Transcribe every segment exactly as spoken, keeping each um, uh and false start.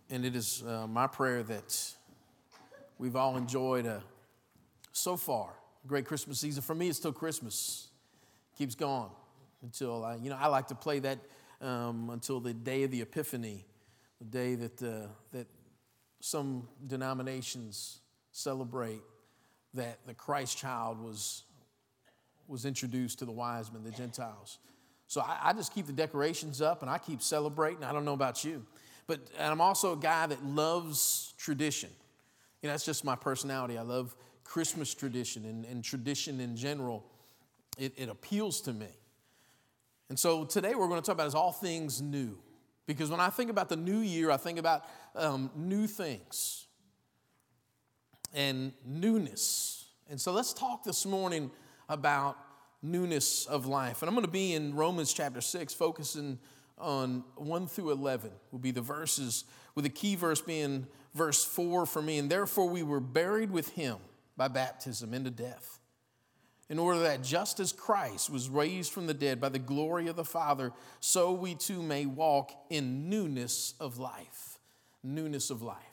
And it is uh, my prayer that we've all enjoyed a, so far a great Christmas season. For me, it's still Christmas. Keeps going until, I, you know, I like to play that um, until the day of the Epiphany, the day that, uh, that some denominations celebrate that the Christ child was, was introduced to the wise men, the Gentiles. So I, I just keep the decorations up and I keep celebrating. I don't know about you. But and I'm also a guy that loves tradition. You know, that's just my personality. I love Christmas tradition and, and tradition in general. It, it appeals to me. And so today we're going to talk about is all things new. Because when I think about the new year, I think about um, new things and newness. And so let's talk this morning about newness of life. And I'm going to be in Romans chapter six, focusing on one through eleven will be the verses, with the key verse being verse four for me. And therefore we were buried with him by baptism into death, in order that just as Christ was raised from the dead by the glory of the Father, so we too may walk in newness of life. Newness of life.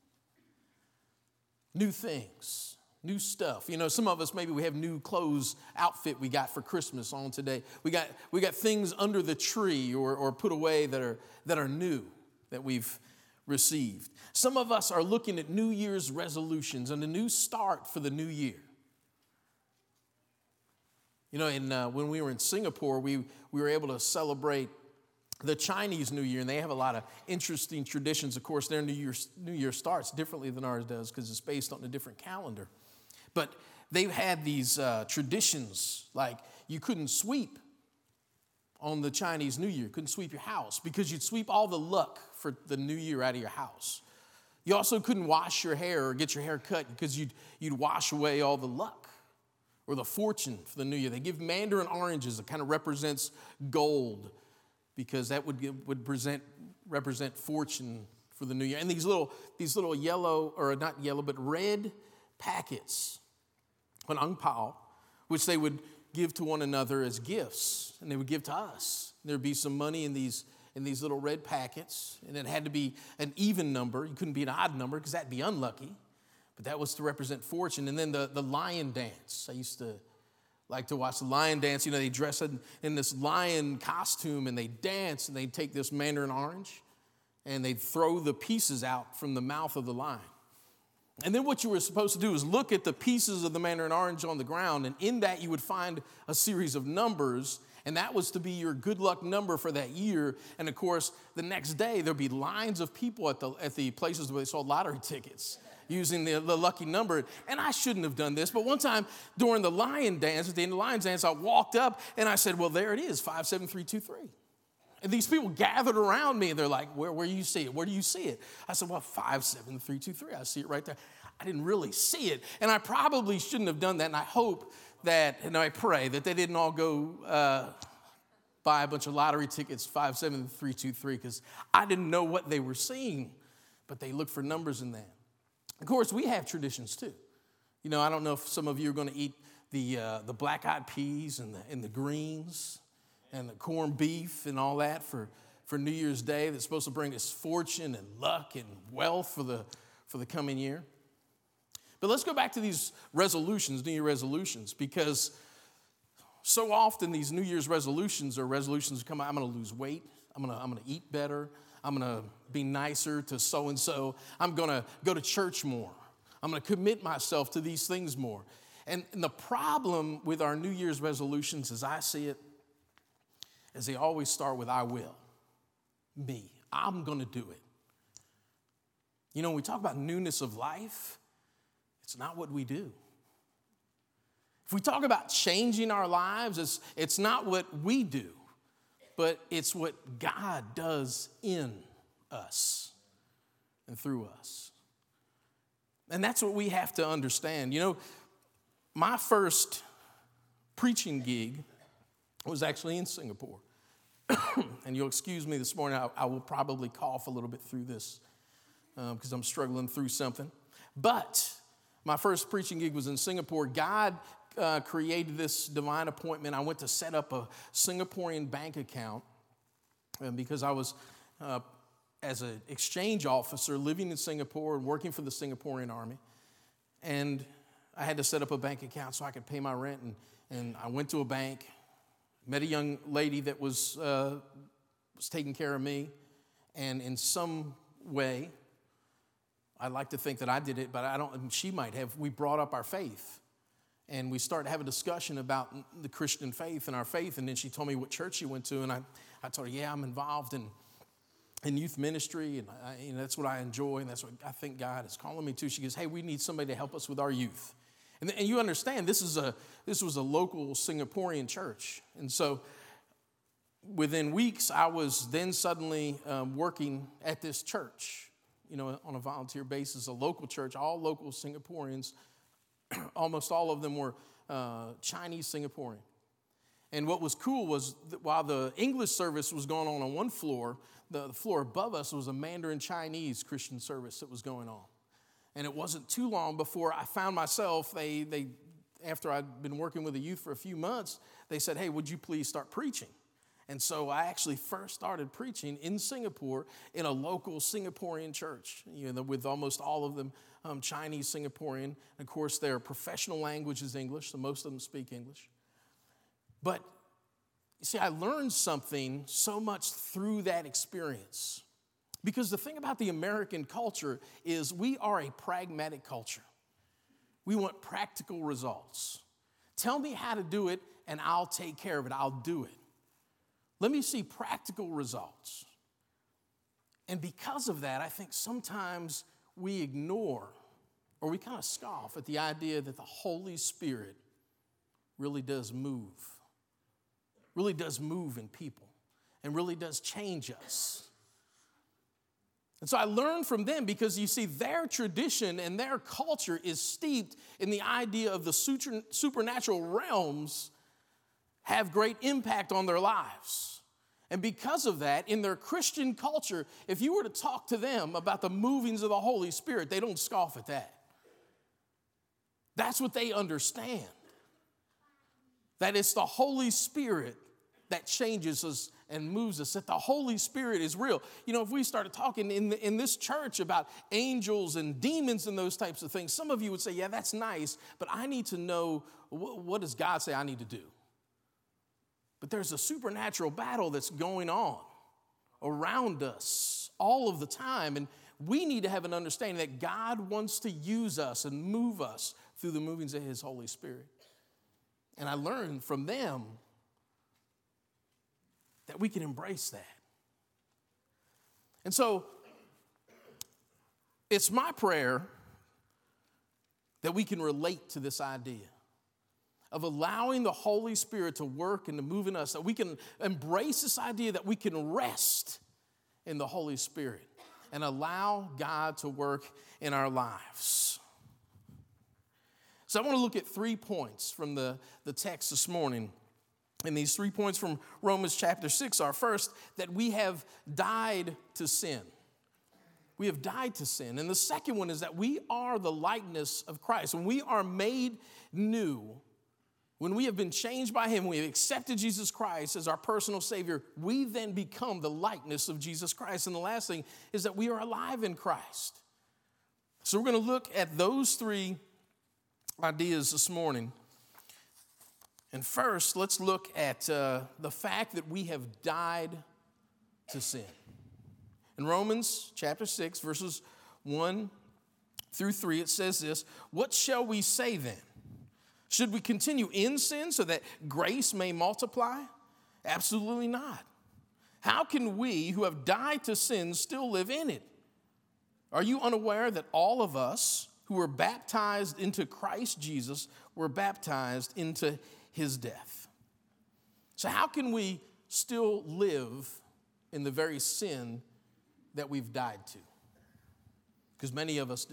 New things. New stuff. You know, some of us, maybe we have new clothes, outfit we got for Christmas on today. We got we got things under the tree or, or put away that are that are new that we've received. Some of us are looking at New Year's resolutions and a new start for the new year. You know, and uh, when we were in Singapore, we, we were able to celebrate the Chinese New Year, and they have a lot of interesting traditions. Of course, their New Year, New Year starts differently than ours does because it's based on a different calendar. But they've had these uh, traditions, like you couldn't sweep on the Chinese New Year. You couldn't sweep your house because you'd sweep all the luck for the new year out of your house. You also couldn't wash your hair or get your hair cut because you'd, you'd wash away all the luck or the fortune for the new year. They give mandarin oranges that kind of represents gold because that would, give, would present, represent fortune for the new year. And these little, these little yellow, or not yellow, but red packets, an ang pao, which they would give to one another as gifts, and they would give to us. There'd be some money in these in these little red packets, and it had to be an even number. You couldn't be an odd number because that'd be unlucky, but that was to represent fortune. And then the, the lion dance. I used to like to watch the lion dance. You know, they dress in, in this lion costume, and they dance, and they'd take this mandarin orange, and they'd throw the pieces out from the mouth of the lion. And then what you were supposed to do is look at the pieces of the mandarin orange on the ground, and in that you would find a series of numbers, and that was to be your good luck number for that year. And of course, the next day there'd be lines of people at the at the places where they sold lottery tickets using the, the lucky number. And I shouldn't have done this, but one time during the lion dance, at the end of the lion dance, I walked up and I said, well, there it is, five seven three two three. And these people gathered around me, and they're like, where, where do you see it? Where do you see it? I said, well, five seven three two three. I see it right there. I didn't really see it, and I probably shouldn't have done that, and I hope that, and I pray that they didn't all go uh, buy a bunch of lottery tickets, five seven three two three, because I didn't know what they were seeing, but they looked for numbers in that. Of course, we have traditions, too. You know, I don't know if some of you are going to eat the uh, the black-eyed peas and the, and the greens, and the corned beef and all that for, for New Year's Day that's supposed to bring us fortune and luck and wealth for the for the coming year. But let's go back to these resolutions, New Year resolutions, because so often these New Year's resolutions are resolutions that come out, I'm going to lose weight, I'm going to I'm going to eat better, I'm going to be nicer to so-and-so, I'm going to go to church more, I'm going to commit myself to these things more. And, and the problem with our New Year's resolutions, as I see it, is they always start with I will, me, I'm going to do it. You know, when we talk about newness of life, it's not what we do. If we talk about changing our lives, it's, it's not what we do, but it's what God does in us and through us. And that's what we have to understand. You know, my first preaching gig was actually in Singapore. And you'll excuse me this morning, I, I will probably cough a little bit through this because um, I'm struggling through something. But my first preaching gig was in Singapore. God uh, created this divine appointment. I went to set up a Singaporean bank account and because I was uh, as an exchange officer living in Singapore and working for the Singaporean Army. And I had to set up a bank account so I could pay my rent. And, and I went to a bank, met a young lady that was, uh, was taking care of me. And in some way, I like to think that I did it, but I don't, and she might have. We brought up our faith. And we started to have a discussion about the Christian faith and our faith. And then she told me what church she went to. And I, I told her, yeah, I'm involved in, in youth ministry. And I, you know, that's what I enjoy. And that's what I think God is calling me to. She goes, hey, we need somebody to help us with our youth. And, and you understand, this is a this was a local Singaporean church. And so within weeks, I was then suddenly um, working at this church, you know, on a volunteer basis, a local church, all local Singaporeans. Almost all of them were uh, Chinese Singaporean. And what was cool was that while the English service was going on on one floor, the, the floor above us was a Mandarin Chinese Christian service that was going on. And it wasn't too long before I found myself, they, they, after I'd been working with the youth for a few months, they said, hey, would you please start preaching? And so I actually first started preaching in Singapore in a local Singaporean church, you know, with almost all of them um, Chinese Singaporean. And of course, their professional language is English, so most of them speak English. But you see, I learned something so much through that experience. Because the thing about the American culture is we are a pragmatic culture. We want practical results. Tell me how to do it, and I'll take care of it. I'll do it. Let me see practical results. And because of that, I think sometimes we ignore or we kind of scoff at the idea that the Holy Spirit really does move, really does move in people, and really does change us. And so I learned from them because you see, their tradition and their culture is steeped in the idea of the supernatural realms have great impact on their lives. And because of that, in their Christian culture, if you were to talk to them about the movings of the Holy Spirit, they don't scoff at that. That's what they understand. That it's the Holy Spirit that changes us and moves us, that the Holy Spirit is real. You know, if we started talking in, the, in this church about angels and demons and those types of things, some of you would say, yeah, that's nice, but I need to know, what, what does God say I need to do? But there's a supernatural battle that's going on around us all of the time. And we need to have an understanding that God wants to use us and move us through the movings of His Holy Spirit. And I learned from them that we can embrace that. And so it's my prayer that we can relate to this idea of allowing the Holy Spirit to work and to move in us, that we can embrace this idea that we can rest in the Holy Spirit and allow God to work in our lives. So I want to look at three points from the, the text this morning. And these three points from Romans chapter six are, first, that we have died to sin. We have died to sin. And the second one is that we are the likeness of Christ. When we are made new, when we have been changed by Him, we have accepted Jesus Christ as our personal Savior, we then become the likeness of Jesus Christ. And the last thing is that we are alive in Christ. So we're going to look at those three ideas this morning. And first, let's look at uh, the fact that we have died to sin. In Romans chapter six, verses one through three, it says this: "What shall we say then? Should we continue in sin so that grace may multiply? Absolutely not. How can we who have died to sin still live in it? Are you unaware that all of us who were baptized into Christ Jesus were baptized into His death?" So how can we still live in the very sin that we've died to? Because many of us do.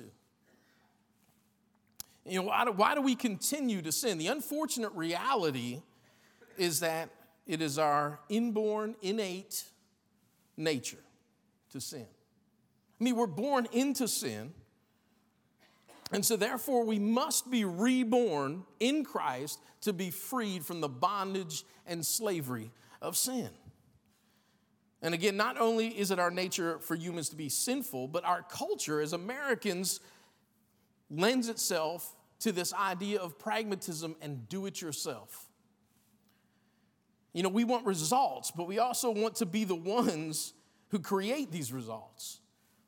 You know, why do, why do we continue to sin? The unfortunate reality is that it is our inborn, innate nature to sin. I mean, we're born into sin, and so therefore we must be reborn in Christ to be freed from the bondage and slavery of sin. And again, not only is it our nature for humans to be sinful, but our culture as Americans lends itself to this idea of pragmatism and do-it-yourself. You know, we want results, but we also want to be the ones who create these results.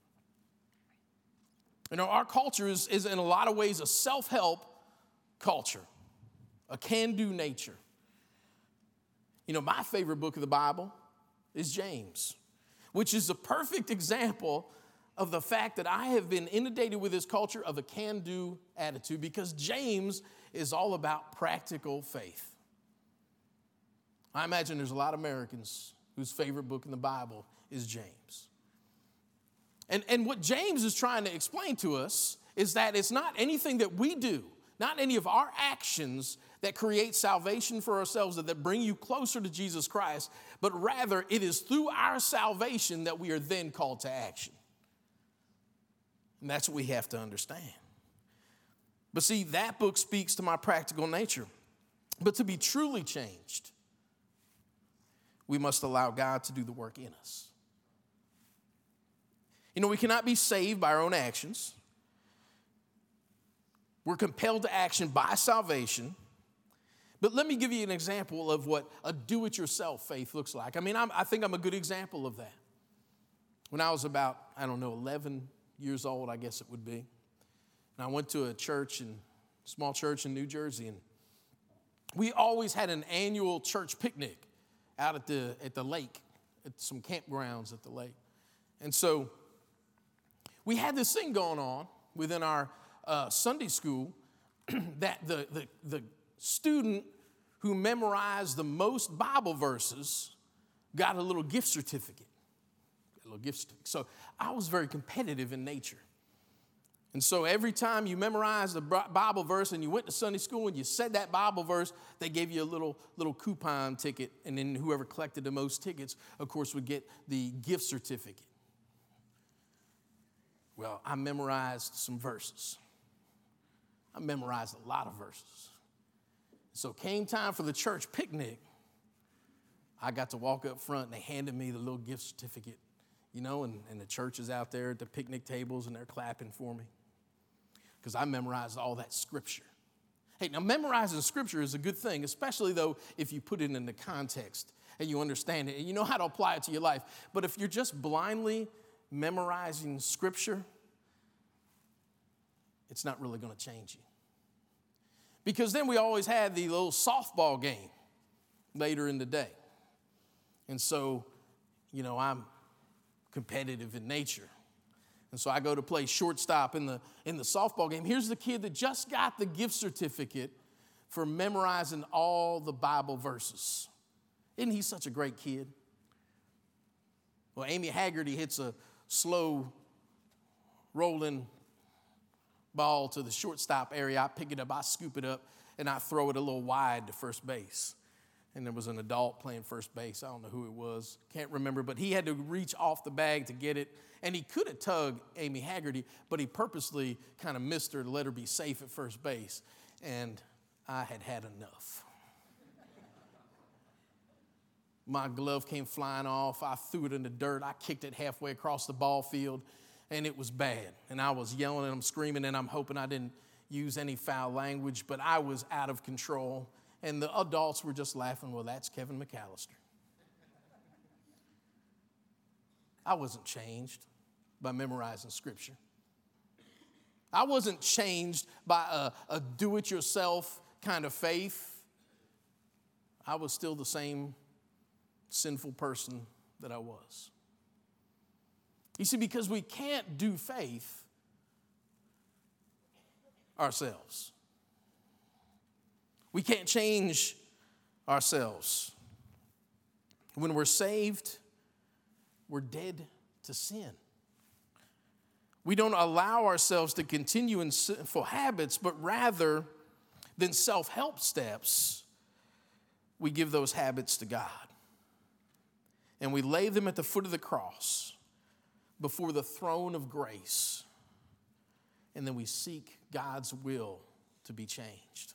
You know, our culture is, is in a lot of ways a self-help culture, a can-do nature. You know, my favorite book of the Bible is James, which is a perfect example of the fact that I have been inundated with this culture of a can-do attitude, because James is all about practical faith. I imagine there's a lot of Americans whose favorite book in the Bible is James. And, and what James is trying to explain to us is that it's not anything that we do, not any of our actions that create salvation for ourselves, that, that bring you closer to Jesus Christ, but rather it is through our salvation that we are then called to action. And that's what we have to understand. But see, that book speaks to my practical nature. But to be truly changed, we must allow God to do the work in us. You know, we cannot be saved by our own actions. We're compelled to action by salvation. But let me give you an example of what a do-it-yourself faith looks like. I mean, I'm, I think I'm a good example of that. When I was about, I don't know, eleven years old, I guess it would be, and I went to a church, in, small church in New Jersey, and we always had an annual church picnic out at the, at the lake, at some campgrounds at the lake. And so we had this thing going on within our uh, Sunday school that the, the, the student who memorized the most Bible verses got a little gift certificate. A little gift certificate. So I was very competitive in nature. And so every time you memorized a Bible verse and you went to Sunday school and you said that Bible verse, they gave you a little, little coupon ticket. And then whoever collected the most tickets, of course, would get the gift certificate. Well, I memorized some verses. I memorized a lot of verses. So came time for the church picnic, I got to walk up front and they handed me the little gift certificate, you know, and, and the church is out there at the picnic tables and they're clapping for me because I memorized all that scripture. Hey, now memorizing scripture is a good thing, especially though if you put it in the context and you understand it and you know how to apply it to your life. But if you're just blindly memorizing scripture, it's not really going to change you. Because then we always had the little softball game later in the day. And so, you know, I'm competitive in nature. And so I go to play shortstop in the, in the softball game. Here's the kid that just got the gift certificate for memorizing all the Bible verses. Isn't he such a great kid? Well, Amy Haggerty hits a slow rolling ball to the shortstop area. I pick it up, I scoop it up, and I throw it a little wide to first base. And there was an adult playing first base. I don't know who it was. Can't remember, but he had to reach off the bag to get it. And he could have tugged Amy Haggerty, but he purposely kind of missed her to let her be safe at first base. And I had had enough. My glove came flying off. I threw it in the dirt. I kicked it halfway across the ball field. And it was bad. And I was yelling and I'm screaming and I'm hoping I didn't use any foul language, but I was out of control. And the adults were just laughing, well, that's Kevin McAllister. I wasn't changed by memorizing scripture. I wasn't changed by a, a do-it-yourself kind of faith. I was still the same sinful person that I was. You see, because we can't do faith ourselves. We can't change ourselves. When we're saved, we're dead to sin. We don't allow ourselves to continue in sinful habits, but rather than self-help steps, we give those habits to God. And we lay them at the foot of the cross before the throne of grace. And then we seek God's will to be changed.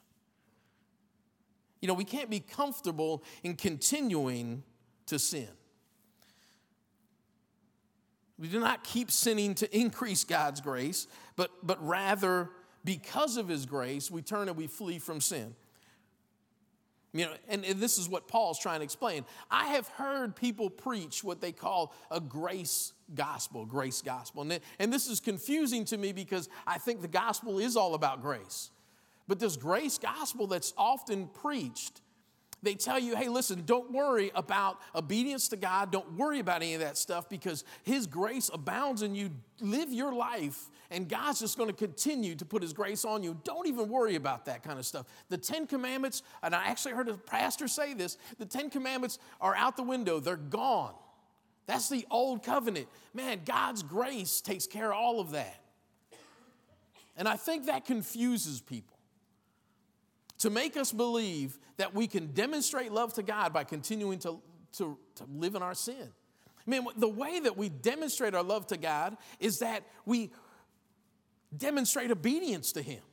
You know, we can't be comfortable in continuing to sin. We do not keep sinning to increase God's grace, but, but rather, because of his grace, we turn and we flee from sin. You know, and, and this is what Paul's trying to explain. I have heard people preach what they call a grace gospel, grace gospel. And, and this is confusing to me because I think the gospel is all about grace. But this grace gospel that's often preached, they tell you, hey, listen, don't worry about obedience to God. Don't worry about any of that stuff because his grace abounds in you. Live your life, and God's just going to continue to put his grace on you. Don't even worry about that kind of stuff. The Ten Commandments, and I actually heard a pastor say this, the Ten Commandments are out the window. They're gone. That's the old covenant. Man, God's grace takes care of all of that. And I think that confuses people, to make us believe that we can demonstrate love to God by continuing to, to, to live in our sin. I mean, the way that we demonstrate our love to God is that we demonstrate obedience to him.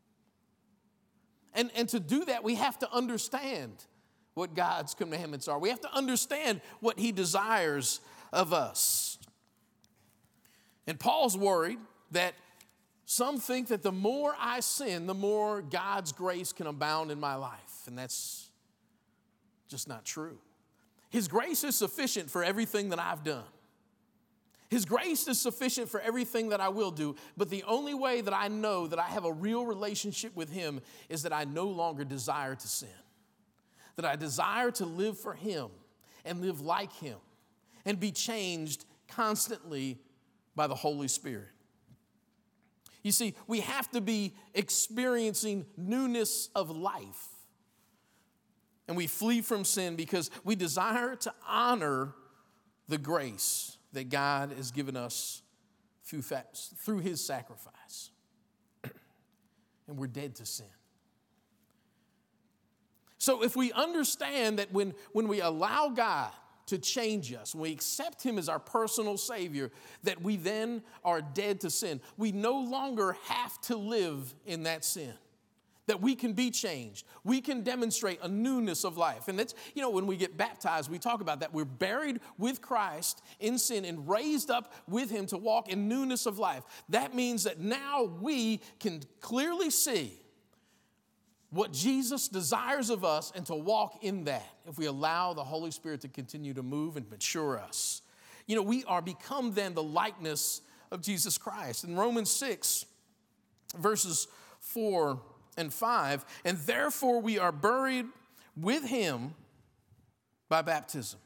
And, and to do that, we have to understand what God's commandments are. We have to understand what he desires of us. And Paul's worried that some think that the more I sin, the more God's grace can abound in my life. And that's just not true. His grace is sufficient for everything that I've done. His grace is sufficient for everything that I will do. But the only way that I know that I have a real relationship with him is that I no longer desire to sin. That I desire to live for him and live like him and be changed constantly by the Holy Spirit. You see, we have to be experiencing newness of life. And we flee from sin because we desire to honor the grace that God has given us through, through his sacrifice. And we're dead to sin. So if we understand that when, when we allow God to change us, when we accept him as our personal Savior, that we then are dead to sin. We no longer have to live in that sin. That we can be changed. We can demonstrate a newness of life. And that's, you know, when we get baptized, we talk about that. We're buried with Christ in sin and raised up with him to walk in newness of life. That means that now we can clearly see what Jesus desires of us and to walk in that if we allow the Holy Spirit to continue to move and mature us. You know, we are become then the likeness of Jesus Christ. In Romans six, verses four and five, and therefore we are buried with him by baptism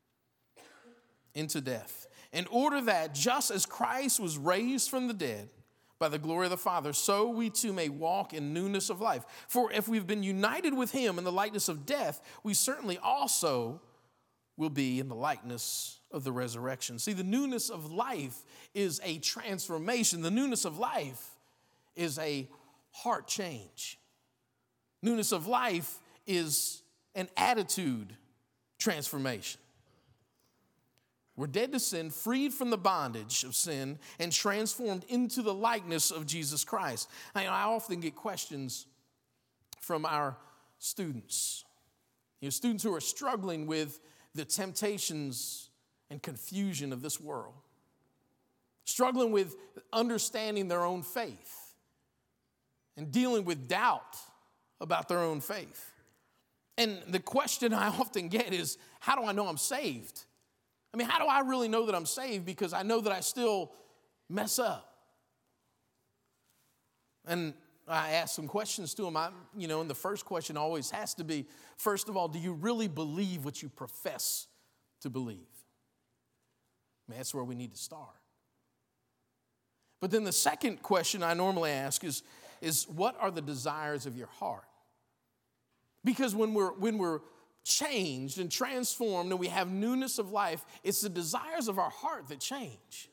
into death, in order that just as Christ was raised from the dead by the glory of the Father, so we too may walk in newness of life. For if we've been united with him in the likeness of death, we certainly also will be in the likeness of the resurrection. See, the newness of life is a transformation. The newness of life is a heart change. Newness of life is an attitude transformation. We're dead to sin, freed from the bondage of sin, and transformed into the likeness of Jesus Christ. I, I often get questions from our students. You know, students who are struggling with the temptations and confusion of this world. Struggling with understanding their own faith. And dealing with doubt about their own faith. And the question I often get is, how do I know I'm saved? I mean, how do I really know that I'm saved? Because I know that I still mess up. And I ask some questions to them. I, you know, and the first question always has to be, first of all, do you really believe what you profess to believe? I mean, that's where we need to start. But then the second question I normally ask is, is what are the desires of your heart? Because when we're, when we're changed and transformed and we have newness of life, it's the desires of our heart that change.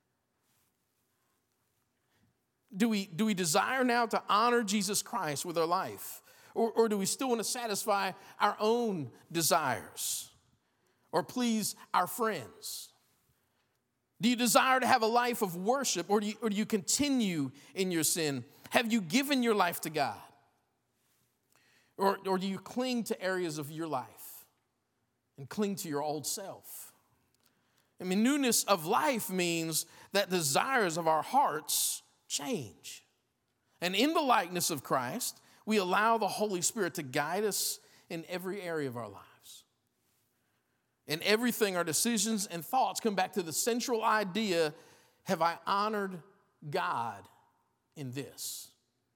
Do we, do we desire now to honor Jesus Christ with our life? Or, or do we still want to satisfy our own desires or please our friends? Do you desire to have a life of worship, or do you, or do you continue in your sin? Have you given your life to God? Or, or do you cling to areas of your life and cling to your old self? I mean, newness of life means that desires of our hearts change. And in the likeness of Christ, we allow the Holy Spirit to guide us in every area of our lives. In everything, our decisions and thoughts come back to the central idea, have I honored God in this?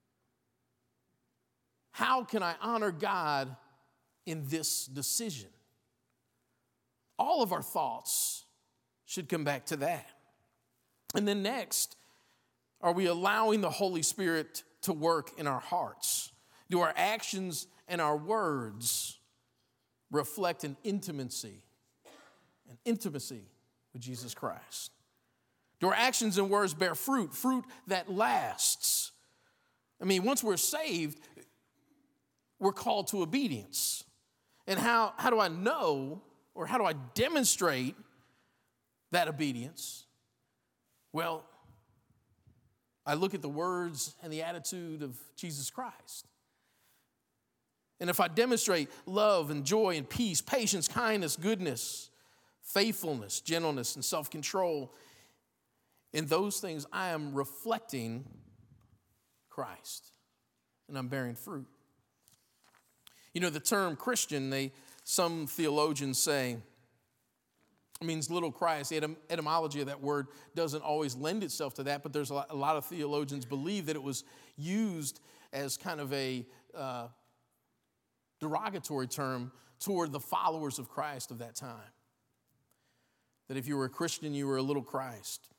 How can I honor God in this decision? All of our thoughts should come back to that. And then next, are we allowing the Holy Spirit to work in our hearts? Do our actions and our words reflect an intimacy, an intimacy with Jesus Christ? Do our actions and words bear fruit, fruit that lasts? I mean, once we're saved, we're called to obedience. And how, how do I know, or how do I demonstrate that obedience? Well, I look at the words and the attitude of Jesus Christ. And if I demonstrate love and joy and peace, patience, kindness, goodness, faithfulness, gentleness, and self-control, in those things I am reflecting Christ, and I'm bearing fruit. You know, the term Christian, they some theologians say, it means little Christ. The etym- etymology of that word doesn't always lend itself to that, but there's a lot, a lot of theologians believe that it was used as kind of a uh, derogatory term toward the followers of Christ of that time. That if you were a Christian, you were a little Christ.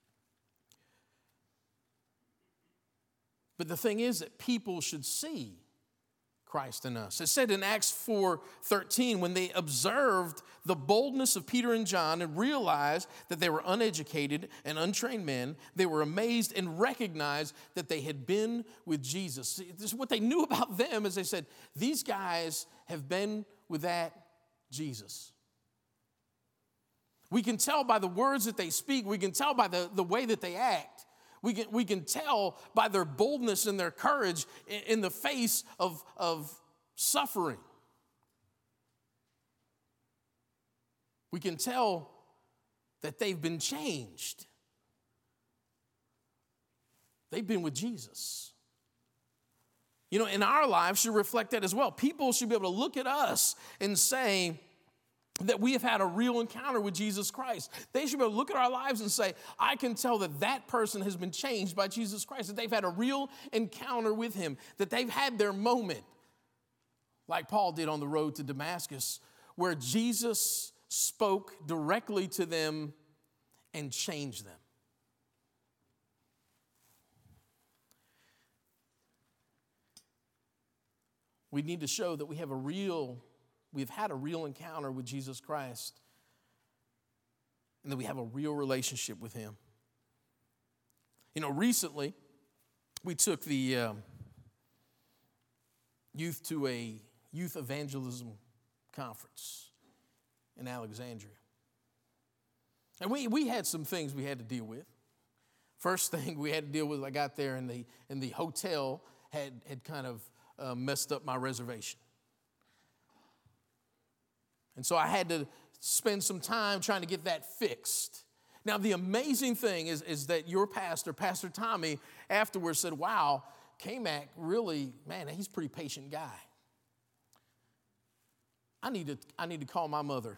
But the thing is that people should see Christ in us. It said in Acts four thirteen, when they observed the boldness of Peter and John and realized that they were uneducated and untrained men, they were amazed and recognized that they had been with Jesus. See, this is what they knew about them, is they said, these guys have been with that Jesus. We can tell by the words that they speak. We can tell by the, the way that they act. We can, we can tell by their boldness and their courage in, in the face of, of suffering. We can tell that they've been changed. They've been with Jesus. You know, in our lives should reflect that as well. People should be able to look at us and say that we have had a real encounter with Jesus Christ. They should be able to look at our lives and say, I can tell that that person has been changed by Jesus Christ, that they've had a real encounter with him, that they've had their moment, like Paul did on the road to Damascus, where Jesus spoke directly to them and changed them. We need to show that we have a real We've had a real encounter with Jesus Christ, and that we have a real relationship with him. You know, recently, we took the um, youth to a youth evangelism conference in Alexandria. And we, we had some things we had to deal with. First thing we had to deal with, I got there, and the, and the hotel had, had kind of uh, messed up my reservation. And so I had to spend some time trying to get that fixed. Now, the amazing thing is, is that your pastor, Pastor Tommy, afterwards said, wow, K-Mac really, man, he's a pretty patient guy. I need to, I need to call my mother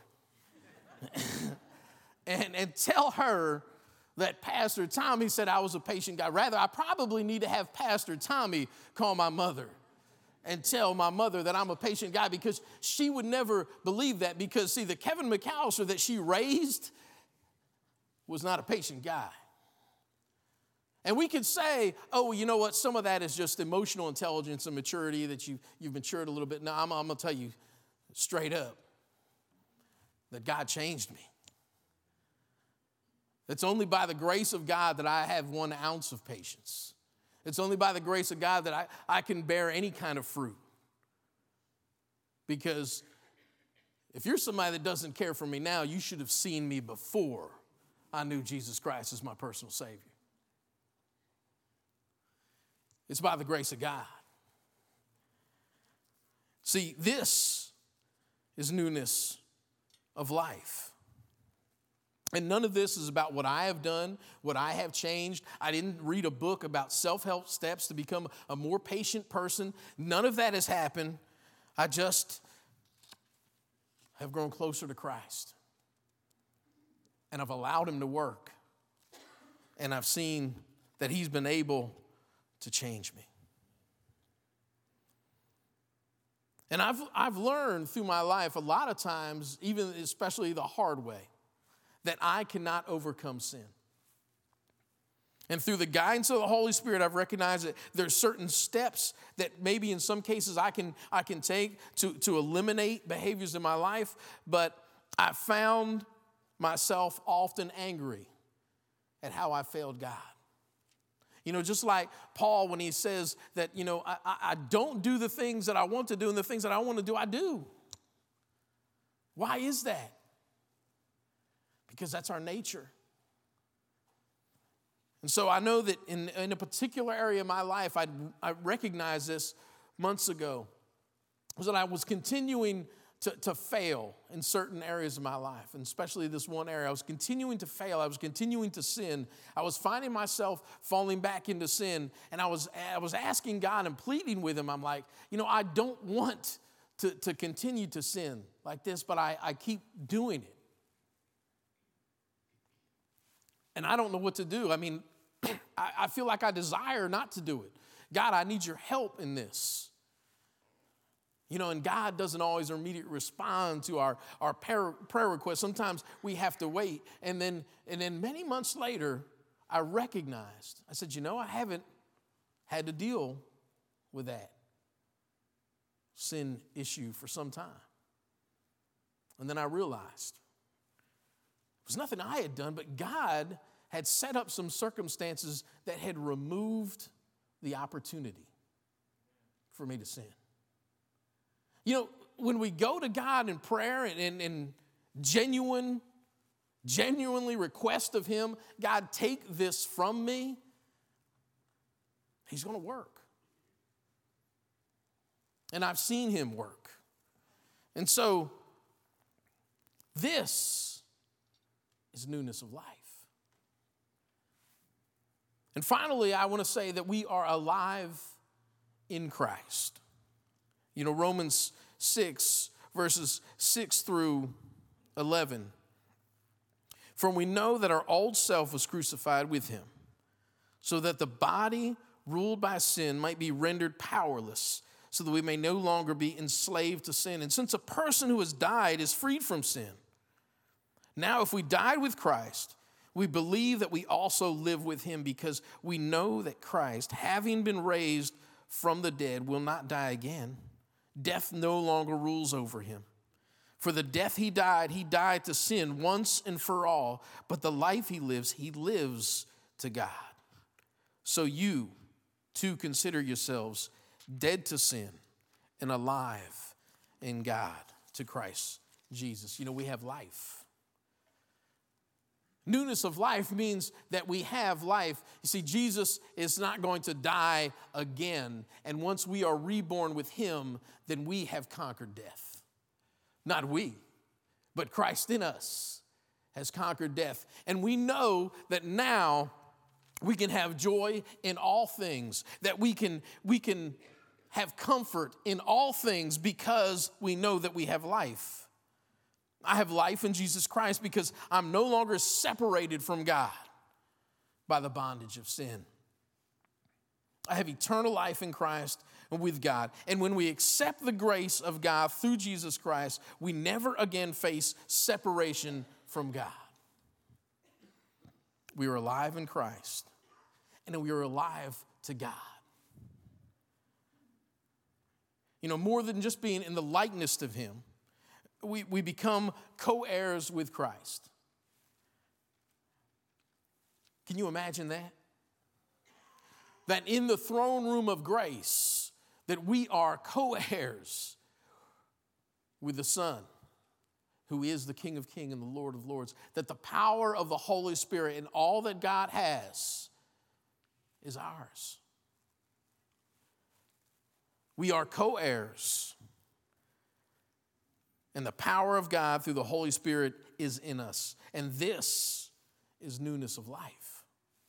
and, and tell her that Pastor Tommy said I was a patient guy. Rather, I probably need to have Pastor Tommy call my mother and tell my mother that I'm a patient guy, because she would never believe that, because, see, the Kevin McAllister that she raised was not a patient guy. And we could say, oh, you know what, some of that is just emotional intelligence and maturity, that you, you've matured a little bit. No, I'm, I'm going to tell you straight up that God changed me. It's only by the grace of God that I have one ounce of patience. It's only by the grace of God that I, I can bear any kind of fruit. Because if you're somebody that doesn't care for me now, you should have seen me before I knew Jesus Christ as my personal Savior. It's by the grace of God. See, this is newness of life. And none of this is about what I have done, what I have changed. I didn't read a book about self-help steps to become a more patient person. None of that has happened. I just have grown closer to Christ. And I've allowed him to work. And I've seen that he's been able to change me. And I've, I've learned through my life a lot of times, even especially the hard way, that I cannot overcome sin. And through the guidance of the Holy Spirit, I've recognized that there's certain steps that maybe in some cases I can, I can take to, to eliminate behaviors in my life, but I found myself often angry at how I failed God. You know, just like Paul when he says that, you know, I, I don't do the things that I want to do, and the things that I want to do, I do. Why is that? Because that's our nature. And so I know that in, in a particular area of my life, I, I recognized this months ago, was that I was continuing to, to fail in certain areas of my life, and especially this one area. I was continuing to fail. I was continuing to sin. I was finding myself falling back into sin, and I was, I was asking God and pleading with him. I'm like, you know, I don't want to, to continue to sin like this, but I, I keep doing it. And I don't know what to do. I mean, I, I feel like I desire not to do it. God, I need your help in this. You know, and God doesn't always immediately respond to our, our prayer, prayer requests. Sometimes we have to wait. And then, and then many months later, I recognized, I said, you know, I haven't had to deal with that sin issue for some time. And then I realized, it was nothing I had done, but God had set up some circumstances that had removed the opportunity for me to sin. You know, when we go to God in prayer and, and, and genuine, genuinely request of him, God, take this from me, he's going to work. And I've seen him work. And so this is newness of life. And finally, I want to say that we are alive in Christ. You know, Romans six, verses six through eleven. For we know that our old self was crucified with him, so that the body ruled by sin might be rendered powerless, so that we may no longer be enslaved to sin. And since a person who has died is freed from sin, now if we died with Christ, we believe that we also live with him, because we know that Christ, having been raised from the dead, will not die again. Death no longer rules over him. For the death he died, he died to sin once and for all. But the life he lives, he lives to God. So you, too, consider yourselves dead to sin and alive in God, to Christ Jesus. You know, we have life. Newness of life means that we have life. You see, Jesus is not going to die again. And once we are reborn with him, then we have conquered death. Not we, but Christ in us has conquered death. And we know that now we can have joy in all things, that we can, we can have comfort in all things because we know that we have life. I have life in Jesus Christ because I'm no longer separated from God by the bondage of sin. I have eternal life in Christ and with God. And when we accept the grace of God through Jesus Christ, we never again face separation from God. We are alive in Christ, and we are alive to God. You know, more than just being in the likeness of him, We, we become co-heirs with Christ. Can you imagine that? That in the throne room of grace, that we are co-heirs with the Son, who is the King of Kings and the Lord of Lords. That the power of the Holy Spirit and all that God has is ours. We are co-heirs. And the power of God through the Holy Spirit is in us. And this is newness of life.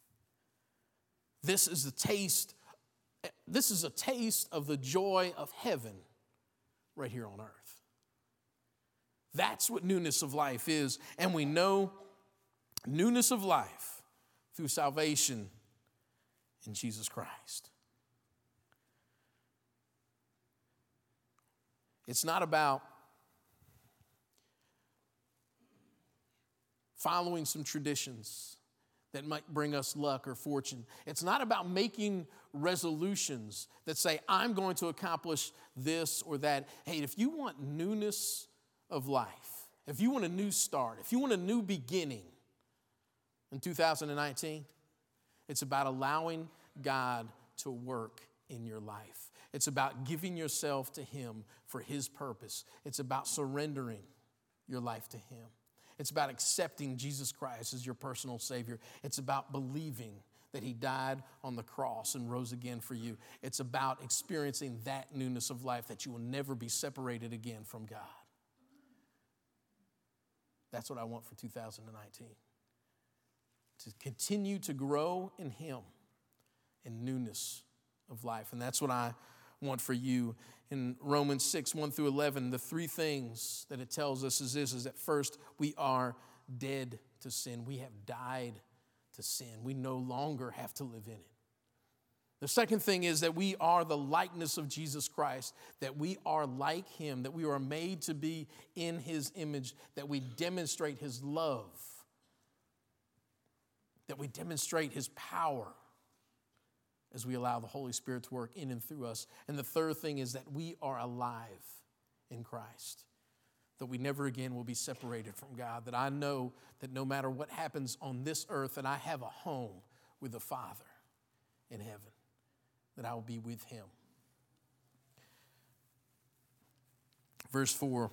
This is the taste, this is a taste of the joy of heaven right here on earth. That's what newness of life is. And we know newness of life through salvation in Jesus Christ. It's not about following some traditions that might bring us luck or fortune. It's not about making resolutions that say, I'm going to accomplish this or that. Hey, if you want newness of life, if you want a new start, if you want a new beginning in two thousand nineteen, it's about allowing God to work in your life. It's about giving yourself to Him for His purpose. It's about surrendering your life to Him. It's about accepting Jesus Christ as your personal Savior. It's about believing that He died on the cross and rose again for you. It's about experiencing that newness of life that you will never be separated again from God. That's what I want for two thousand nineteen. To continue to grow in Him in newness of life. And that's what I want for you. In Romans six, one through eleven, the three things that it tells us is this, is that first, we are dead to sin. We have died to sin. We no longer have to live in it. The second thing is that we are the likeness of Jesus Christ, that we are like Him, that we are made to be in His image, that we demonstrate His love, that we demonstrate His power as we allow the Holy Spirit to work in and through us. And the third thing is that we are alive in Christ, that we never again will be separated from God, that I know that no matter what happens on this earth, that I have a home with the Father in heaven, that I will be with Him. Verse four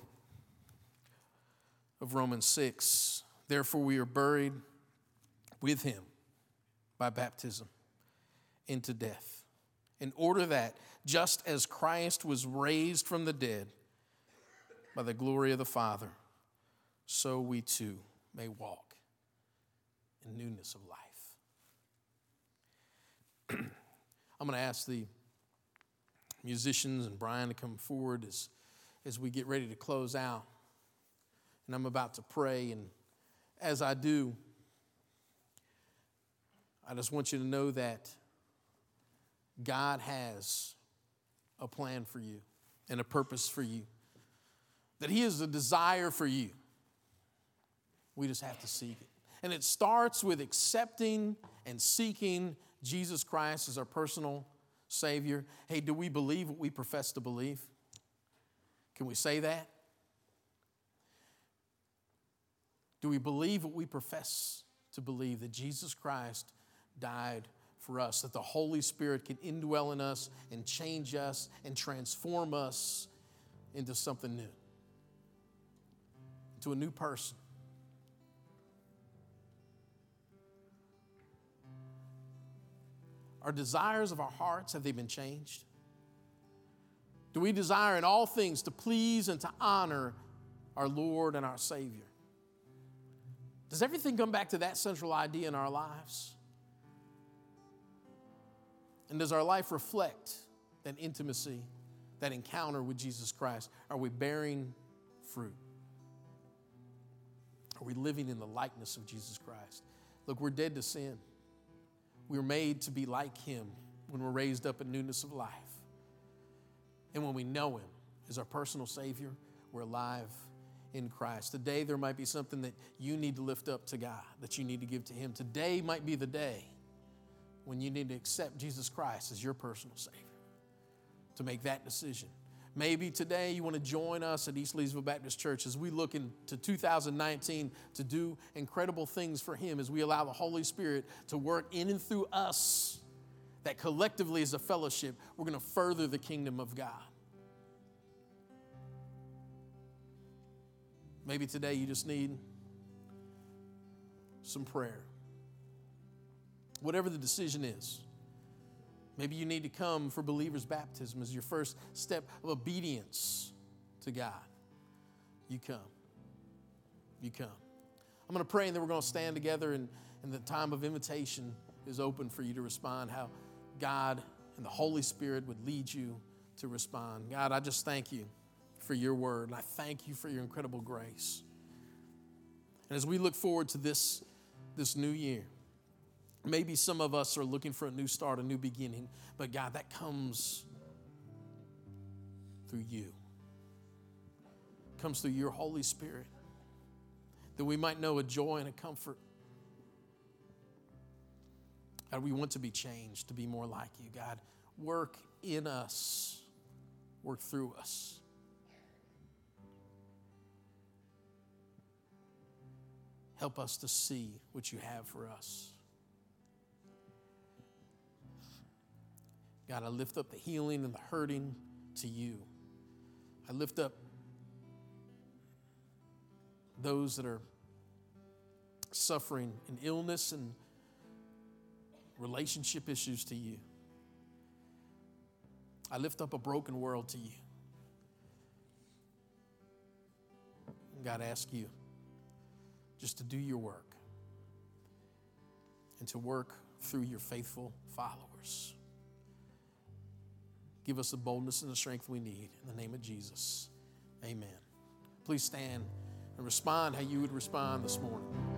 of Romans six, therefore we are buried with Him by baptism into death, in order that just as Christ was raised from the dead by the glory of the Father, so we too may walk in newness of life. I'm going to ask the musicians and Brian to come forward as, as we get ready to close out. And I'm about to pray, and as I do, I just want you to know that God has a plan for you and a purpose for you, that He has a desire for you. We just have to seek it. And it starts with accepting and seeking Jesus Christ as our personal Savior. Hey, do we believe what we profess to believe? Can we say that? Do we believe what we profess to believe, that Jesus Christ died for us, that the Holy Spirit can indwell in us and change us and transform us into something new, into a new person? Our desires of our hearts, have they been changed? Do we desire in all things to please and to honor our Lord and our Savior? Does everything come back to that central idea in our lives? And does our life reflect that intimacy, that encounter with Jesus Christ? Are we bearing fruit? Are we living in the likeness of Jesus Christ? Look, we're dead to sin. We were made to be like Him when we're raised up in newness of life. And when we know Him as our personal Savior, we're alive in Christ. Today, there might be something that you need to lift up to God, that you need to give to Him. Today might be the day when you need to accept Jesus Christ as your personal Savior, to make that decision. Maybe today you want to join us at East Leesville Baptist Church as we look into two thousand nineteen to do incredible things for Him, as we allow the Holy Spirit to work in and through us, that collectively as a fellowship, we're going to further the kingdom of God. Maybe today you just need some prayer. Whatever the decision is. Maybe you need to come for believer's baptism as your first step of obedience to God. you come. You come. I'm going to pray, and then we're going to stand together, and, and the time of invitation is open for you to respond, how God and the Holy Spirit would lead you to respond. God, I just thank you for your word, and I thank you for your incredible grace. And as we look forward to this, this new year, maybe some of us are looking for a new start, a new beginning, but God, that comes through you. It comes through your Holy Spirit, that we might know a joy and a comfort. God, we want to be changed, to be more like you. God, work in us, work through us. Help us to see what you have for us. God, I lift up the healing and the hurting to you. I lift up those that are suffering in illness and relationship issues to you. I lift up a broken world to you. And God, I ask you just to do your work and to work through your faithful followers. Give us the boldness and the strength we need. In the name of Jesus, amen. Please stand and respond how you would respond this morning.